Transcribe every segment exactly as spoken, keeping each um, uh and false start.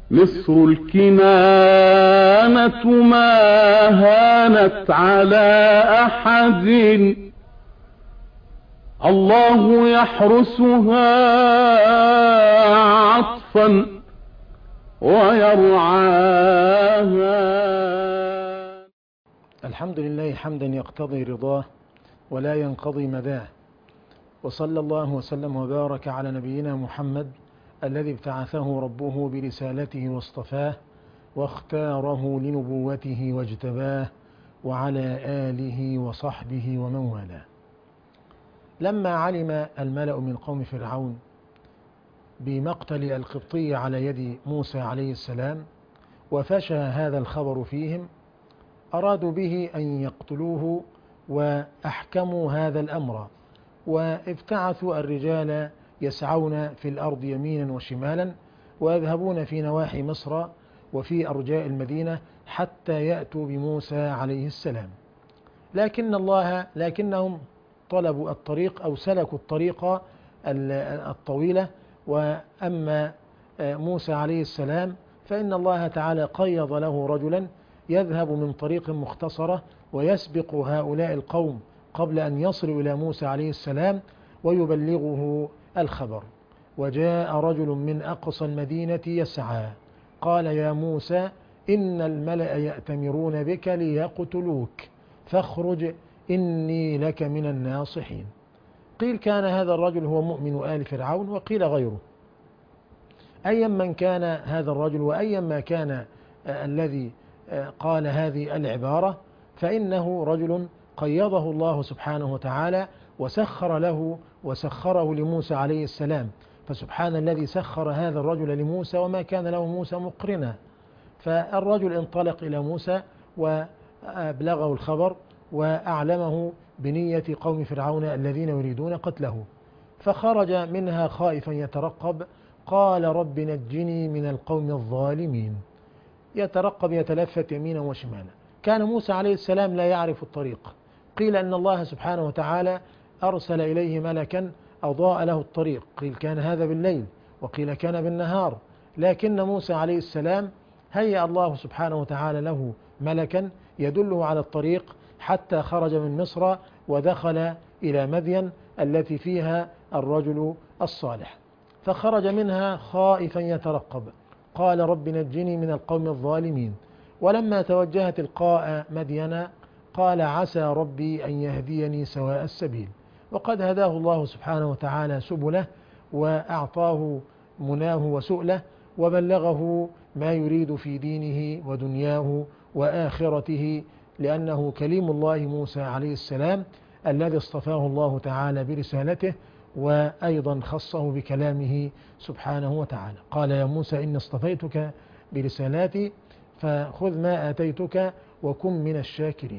مصر الكنانة ما هانت على أحد، الله يحرسها عطفا ويرعاها. الحمد لله حمدا يقتضي رضاه ولا ينقضي مداه، وصلى الله وسلم وبارك على نبينا محمد الذي ابتعثه ربه برسالته واصطفاه واختاره لنبوته واجتباه، وعلى آله وصحبه ومن والاه. لما علم الملأ من قوم فرعون بمقتل القبطي على يد موسى عليه السلام وفشى هذا الخبر فيهم، أرادوا به أن يقتلوه، وأحكموا هذا الأمر وابتعثوا الرجال يسعون في الأرض يمينا وشمالا، ويذهبون في نواحي مصر وفي أرجاء المدينة حتى يأتوا بموسى عليه السلام. لكن الله لكنهم طلبوا الطريق أو سلكوا الطريق الطويلة، وأما موسى عليه السلام فإن الله تعالى قيض له رجلا يذهب من طريق مختصرة ويسبق هؤلاء القوم قبل أن يصلوا إلى موسى عليه السلام ويبلغه الخبر. وجاء رجل من أقصى المدينة يسعى قال: يا موسى إن الملأ يأتمرون بك ليقتلوك فاخرج إني لك من الناصحين. قيل كان هذا الرجل هو مؤمن آل فرعون، وقيل غيره. أيا من كان هذا الرجل وأيا ما كان الذي قال هذه العبارة، فإنه رجل قيضه الله سبحانه وتعالى وسخر له وسخره لموسى عليه السلام. فسبحان الذي سخر هذا الرجل لموسى وما كان له موسى مقرنا. فالرجل انطلق إلى موسى وأبلغه الخبر وأعلمه بنية قوم فرعون الذين يريدون قتله، فخرج منها خائفا يترقب. قال: رب نجني من القوم الظالمين. يترقب يتلفت يمينا وشمالا. كان موسى عليه السلام لا يعرف الطريق. قيل أن الله سبحانه وتعالى أرسل إليه ملكا أضاء له الطريق، قيل كان هذا بالليل وقيل كان بالنهار. لكن موسى عليه السلام هيأ الله سبحانه وتعالى له ملكا يدله على الطريق حتى خرج من مصر ودخل إلى مدين التي فيها الرجل الصالح، فخرج منها خائفا يترقب. قال: رب نجني من القوم الظالمين. ولما توجه تلقاء مدين قال: عسى ربي أن يهديني سواء السبيل. وقد هداه الله سبحانه وتعالى سبله وأعطاه مناه وسؤله وبلغه ما يريد في دينه ودنياه وآخرته، لأنه كليم الله موسى عليه السلام الذي اصطفاه الله تعالى برسالته، وأيضا خصه بكلامه سبحانه وتعالى. قال: يا موسى إني اصطفيتك برسالاتي فخذ ما آتيتك وكن من الشاكرين.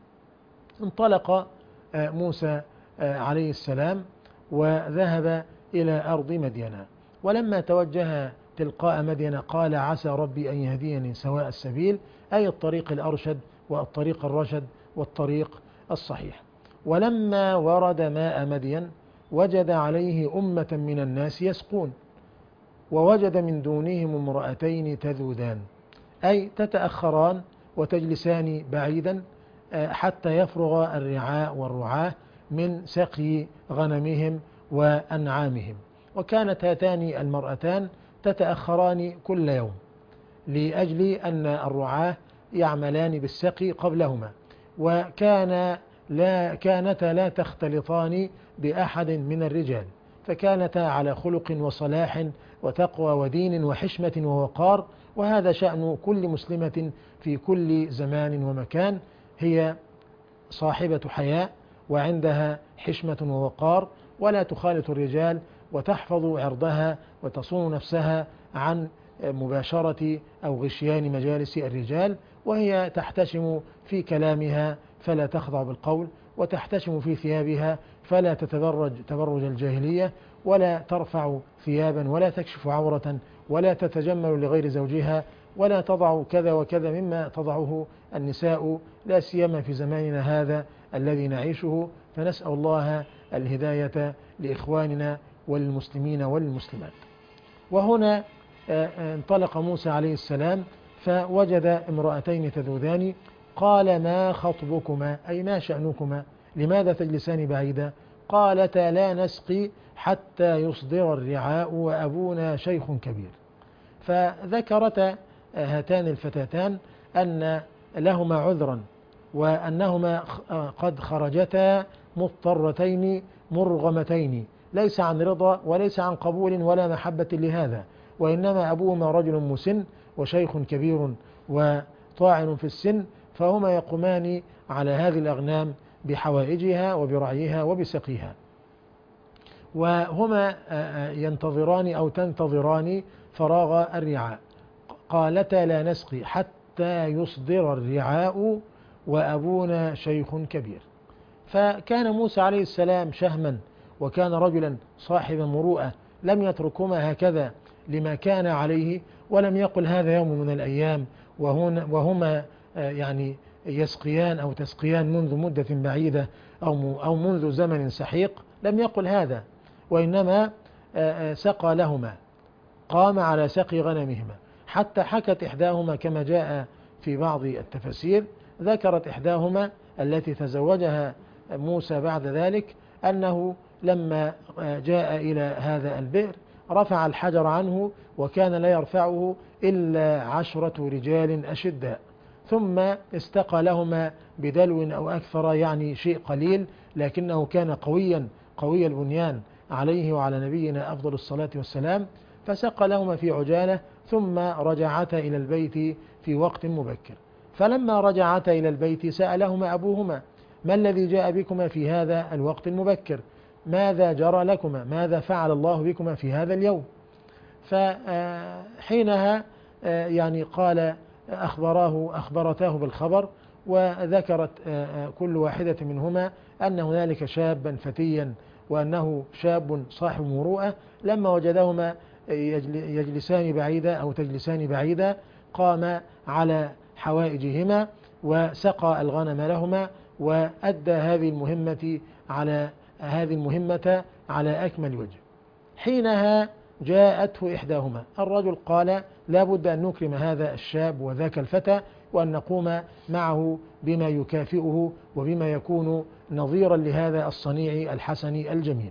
انطلق موسى عليه السلام وذهب إلى أرض مدين. ولما توجه تلقاء مدين قال: عسى ربي أن يهديني سواء السبيل، أي الطريق الأرشد والطريق الرشد والطريق الصحيح. ولما ورد ماء مدين وجد عليه أمة من الناس يسقون، ووجد من دونهم امرأتين تذودان، أي تتأخران وتجلسان بعيدا حتى يفرغ الرعاء والرعاة من سقي غنمهم وأنعامهم. وكانت هاتان المرأتان تتأخران كل يوم لأجل أن الرعاة يعملان بالسقي قبلهما، وكان لا كانتا لا تختلطان بأحد من الرجال، فكانتا على خلق وصلاح وتقوى ودين وحشمة ووقار. وهذا شأن كل مسلمة في كل زمان ومكان، هي صاحبة حياء وعندها حشمة ووقار، ولا تخالط الرجال وتحفظ عرضها وتصون نفسها عن مباشرة أو غشيان مجالس الرجال، وهي تحتشم في كلامها فلا تخضع بالقول، وتحتشم في ثيابها فلا تتبرج تبرج الجاهلية، ولا ترفع ثيابا ولا تكشف عورة ولا تتجمل لغير زوجها، ولا تضع كذا وكذا مما تضعه النساء، لا سيما في زماننا هذا الذي نعيشه. فنسأل الله الهداية لإخواننا والمسلمين والمسلمات. وهنا انطلق موسى عليه السلام فوجد امرأتين تذودان، قال ما خطبكما أي ما شأنكما، لماذا تجلسان بعيدا؟ قالتا لا نسقي حتى يصدر الرعاء وأبونا شيخ كبير. فذكرت هاتان الفتاتان أن لهما عذرا وأنهما قد خرجتا مضطرتين مرغمتين، ليس عن رضا وليس عن قبول ولا محبة لهذا، وإنما أبوهما رجل مسن وشيخ كبير وطاعن في السن، فهما يقومان على هذه الأغنام بحوائجها وبرعيها وبسقيها، وهما ينتظران أو تنتظران فراغ الرعاء. قالتا لا نسقي حتى يصدر الرعاء وأبونا شيخ كبير. فكان موسى عليه السلام شهما وكان رجلا صاحب مروءة، لم يتركهما هكذا لما كان عليه، ولم يقل هذا يوم من الأيام وهما يعني يسقيان أو تسقيان منذ مدة بعيدة أو أو منذ زمن سحيق، لم يقل هذا، وإنما سقى لهما، قام على سقي غنمهما، حتى حكت إحداهما كما جاء في بعض التفاسير، ذكرت إحداهما التي تزوجها موسى بعد ذلك أنه لما جاء إلى هذا البئر رفع الحجر عنه وكان لا يرفعه إلا عشرة رجال أشداء، ثم استقى لهما بدلو أو أكثر، يعني شيء قليل لكنه كان قويا قوي البنيان عليه وعلى نبينا أفضل الصلاة والسلام، فسقى لهما في عجالة، ثم رجعتا إلى البيت في وقت مبكر. فلما رجعتا إلى البيت سألهما أبوهما ما الذي جاء بكما في هذا الوقت المبكر؟ ماذا جرى لكما؟ ماذا فعل الله بكما في هذا اليوم؟ فحينها يعني قال أخبراه أخبرتاه بالخبر، وذكرت كل واحدة منهما أن هنالك شابا فتيا وأنه شاب صاحب مروءة، لما وجدهما يجلسان بعيدا أو تجلسان بعيدا قام على حوائجهما وسقى الغنم لهما، وأدى هذه المهمة على هذه المهمة على أكمل وجه. حينها جاءته إحداهما، الرجل قال لا بد أن نكرم هذا الشاب وذاك الفتى وأن نقوم معه بما يكافئه وبما يكون نظيرا لهذا الصنيع الحسن الجميل.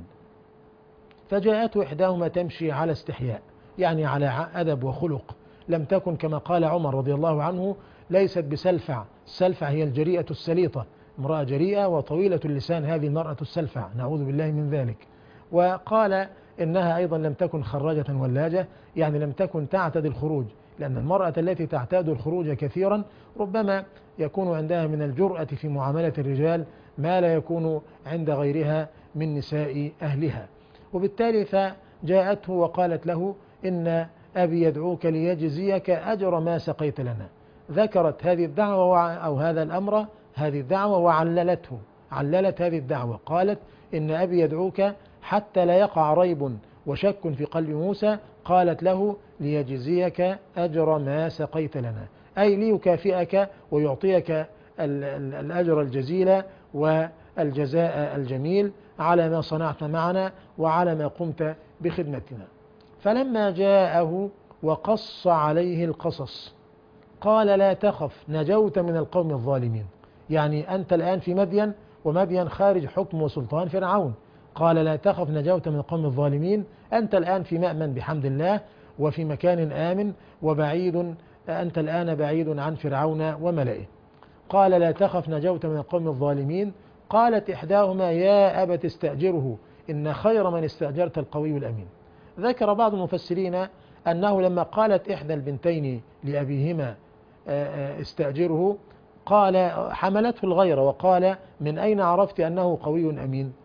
فجاءته إحداهما تمشي على استحياء، يعني على أدب وخلق، لم تكن كما قال عمر رضي الله عنه ليست بسلفع، السلفع هي الجريئة السليطة، امرأة جريئة وطويلة اللسان هذه المرأة السلفع، نعوذ بالله من ذلك. وقال إنها أيضا لم تكن خراجة ولاجة، يعني لم تكن تعتاد الخروج، لأن المرأة التي تعتاد الخروج كثيرا ربما يكون عندها من الجرأة في معاملة الرجال ما لا يكون عند غيرها من نساء أهلها. وبالتالي فجاءته وقالت له إن أبي يدعوك ليجزيك أجر ما سقيت لنا. ذكرت هذه الدعوة أو هذا الأمر، هذه الدعوة، وعللته، عللت هذه الدعوة، قالت إن أبي يدعوك حتى لا يقع ريب وشك في قلب موسى، قالت له ليجزيك أجر ما سقيت لنا، أي ليكافئك ويعطيك الأجر الجزيل والجزاء الجميل على ما صنعت معنا وعلى ما قمت بخدمتنا. فلما جاءه وقص عليه القصص قال لا تخف نجوت من القوم الظالمين، يعني أنت الآن في مدين، ومدين خارج حكم وسلطان فرعون، قال لا تخف نجوت من القوم الظالمين، أنت الآن في مأمن بحمد الله وفي مكان آمن وبعيد، أنت الآن بعيد عن فرعون وملئه. قال لا تخف نجوت من القوم الظالمين. قالت إحداهما يا أبت استأجره إن خير من استأجرت القوي الأمين. ذكر بعض المفسرين أنه لما قالت إحدى البنتين لأبيهما استأجره قال حملته الغيرة وقال من أين عرفت أنه قوي أمين؟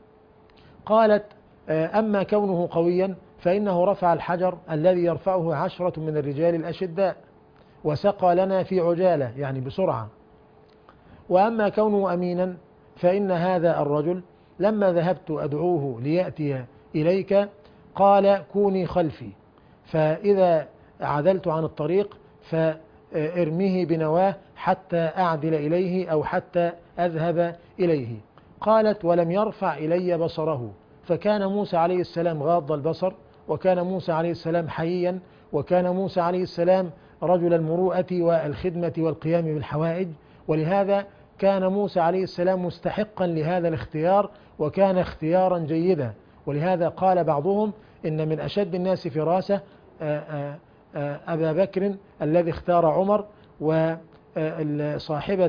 قالت أما كونه قويا فإنه رفع الحجر الذي يرفعه عشرة من الرجال الأشداء وسقى لنا في عجالة، يعني بسرعة. وأما كونه أمينا فإن هذا الرجل لما ذهبت أدعوه ليأتي إليك قال كوني خلفي، فإذا عدلت عن الطريق فارميه بنواه حتى أعدل إليه أو حتى أذهب إليه. قالت ولم يرفع إلي بصره، فكان موسى عليه السلام غاض البصر، وكان موسى عليه السلام حييا، وكان موسى عليه السلام رجل المروءة والخدمة والقيام بالحوائج، ولهذا كان موسى عليه السلام مستحقا لهذا الاختيار، وكان اختيارا جيدا. ولهذا قال بعضهم إن من أشد الناس فراسة أبا بكر الذي اختار عمر، وصاحبة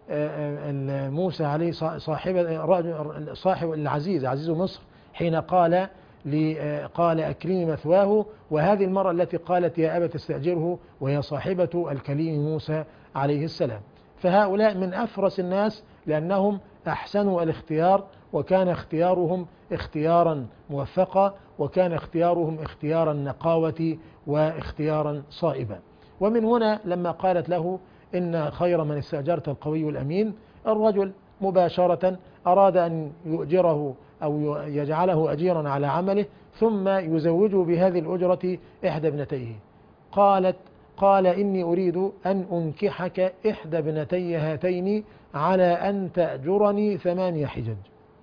موسى عليه صاحبة صاحب العزيز عزيز مصر حين قال قال أكرمي مثواه، وهذه المرأة التي قالت يا أبت استأجره وهي صاحبة الكليم موسى عليه السلام. فهؤلاء من أفرس الناس لأنهم أحسنوا الاختيار، وكان اختيارهم اختيارا موفقا، وكان اختيارهم اختيار النقاوة واختيارا صائبا. ومن هنا لما قالت له إن خير من استأجرت القوي الأمين، الرجل مباشرة أراد أن يؤجره أو يجعله أجيرا على عمله ثم يزوجه بهذه الأجرة إحدى ابنتيه. قالت قال إني أريد أن أنكحك إحدى ابنتي هاتين على أن تأجرني ثمانية حجج.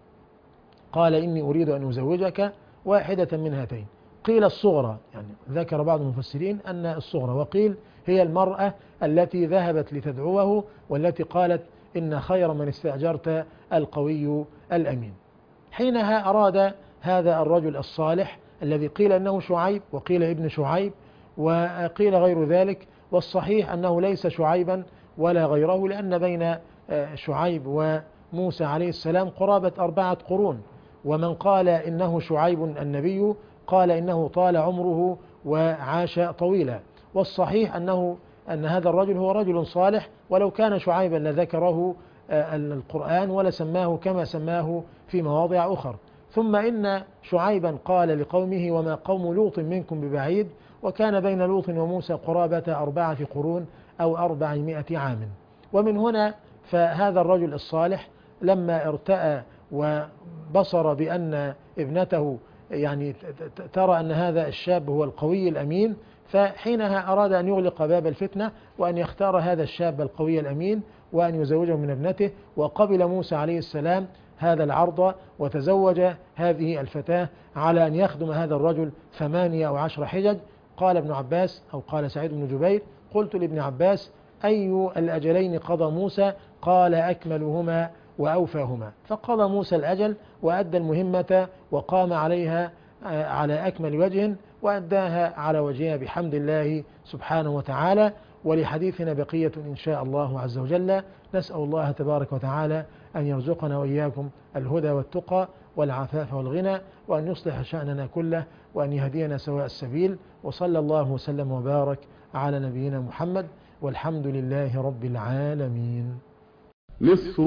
قال إني أريد أن أزوجك واحدة من هاتين، قيل الصغرى، يعني ذكر بعض المفسرين أن الصغرى، وقيل هي المرأة التي ذهبت لتدعوه والتي قالت إن خير من استأجرت القوي الأمين. حينها أراد هذا الرجل الصالح الذي قيل أنه شعيب وقيل ابن شعيب وقيل غير ذلك، والصحيح أنه ليس شعيبا ولا غيره، لأن بين شعيب وموسى عليه السلام قرابة أربعة قرون، ومن قال إنه شعيب النبي قال إنه طال عمره وعاش طويلا، والصحيح أنه أن هذا الرجل هو رجل صالح، ولو كان شعيبا لذكره القرآن ولسماه كما سماه في مواضع أخرى. ثم إن شعيبا قال لقومه وما قوم لوط منكم ببعيد، وكان بين لوط وموسى قرابة أربعة قرون أو أربعمائة عام. ومن هنا فهذا الرجل الصالح لما ارتأى وبصر بأن ابنته يعني ترى أن هذا الشاب هو القوي الأمين، فحينها أراد أن يغلق باب الفتنة وأن يختار هذا الشاب القوي الأمين وأن يزوجه من ابنته. وقبل موسى عليه السلام هذا العرض وتزوج هذه الفتاة على أن يخدم هذا الرجل ثمانية أو عشر حجج. قال ابن عباس أو قال سعيد بن جبير قلت لابن عباس أي الأجلين قضى موسى؟ قال أكملهما وأوفاهما. فقضى موسى الأجل وأدى المهمة وقام عليها على أكمل وجه وأداها على وجهها بحمد الله سبحانه وتعالى. ولحديثنا بقية إن شاء الله عز وجل. نسأل الله تبارك وتعالى أن يرزقنا وإياكم الهدى والتقى والعفاف والغنى، وأن يصلح شأننا كله، وأن يهدينا سواء السبيل. وصلى الله وسلم وبارك على نبينا محمد، والحمد لله رب العالمين. مصر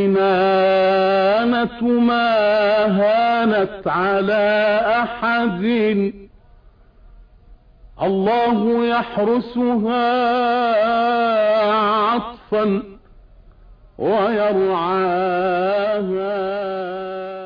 الكنانة ما هانت على أحد، الله يحرسها عطفا ويرعاها.